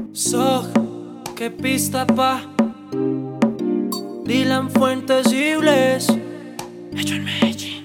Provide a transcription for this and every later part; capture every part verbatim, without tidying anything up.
So, qué pista pa' Dylan Fuentes y Bless, hecho en Medellín.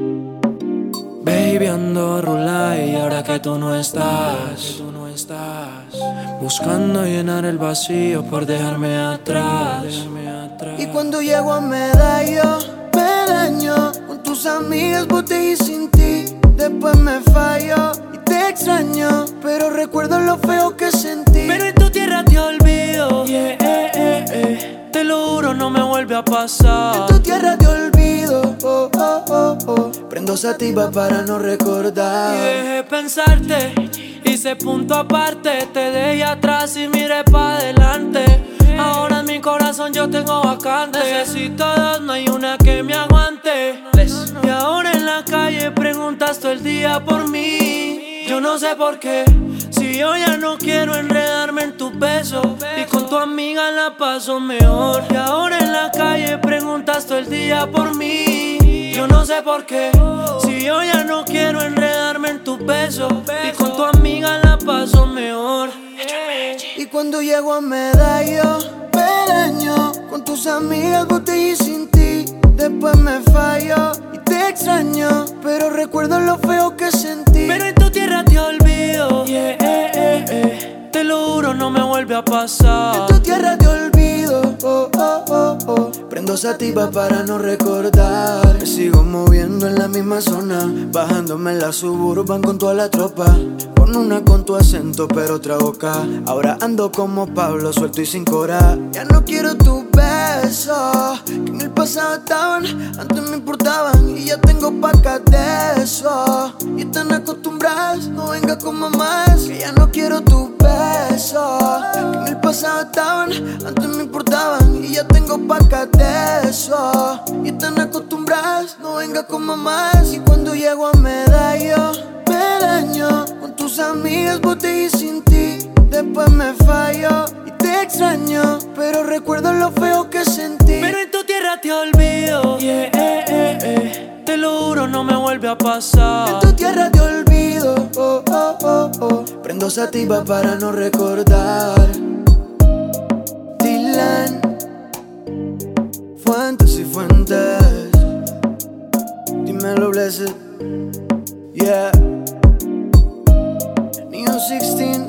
Baby, ando rula y ahora que tú no estás, tú no estás buscando llenar el vacío por dejarme atrás. Y cuando llego a Medallo, me daño con tus amigas, boté y sin ti. Después me fallo y te extraño, pero recuerdo lo feo que sentí. Pero en tu tierra te olvido, yeah, eh, eh, eh. Te lo juro, no me vuelve a pasar. En tu tierra te olvido, oh, oh, oh, oh. Prendo sativa para no recordar. Y dejé pensarte, hice punto aparte. Te dejé atrás y miré pa' adelante. Ahora en mi corazón yo tengo vacante. Necesito dos, no hay una que me aguante. Y ahora en la calle preguntas todo el día por mí. Yo no sé por qué, si yo ya no quiero enredarme en tu beso, y con tu amiga la paso mejor. Y ahora en la calle preguntas todo el día por mí. Yo no sé por qué, si yo ya no quiero enredarme en tu beso, y con tu amiga la paso mejor. Y cuando llego a Medallo, me daño con tus amigas, boté y sin ti. Después me fallo y te extraño, pero recuerdo lo feo que sentí. Pero en tu tierra te olvido, yeah, eh, eh, eh. Te lo juro, no me vuelve a pasar. En tu tierra te olvido, oh, oh, oh, oh. Prendo sativa para no recordar. Me sigo moviendo en la misma zona, bajándome en la Suburban con toda la tropa. Con una con tu acento pero otra boca. Ahora ando como Pablo, suelto y sin cora. Ya no quiero tus besos, que en el pasado estaban, antes me importaban. Y ya tengo pacas de eso. Y están acostumbradas, no venga con mamás, que ya no quiero tus besos, que en el pasado estaban, antes me importaban. Y ya tengo pacas de eso. Y están acostumbradas, no venga con mamás. Y cuando llego a Medallo, me daño con tus amigas, boté y sin ti. Después me fallo y te extraño, pero recuerdo lo feo que sentí. Pero en tu tierra te olvido, yeah, eh, eh, eh. Te lo juro, no me vuelve a pasar. En tu tierra te olvido, oh, oh, oh, oh. Prendo sativa para no recordar. Dylan Fuentes y Fuentes, dímelo, Blessed, yeah. Neo sixteen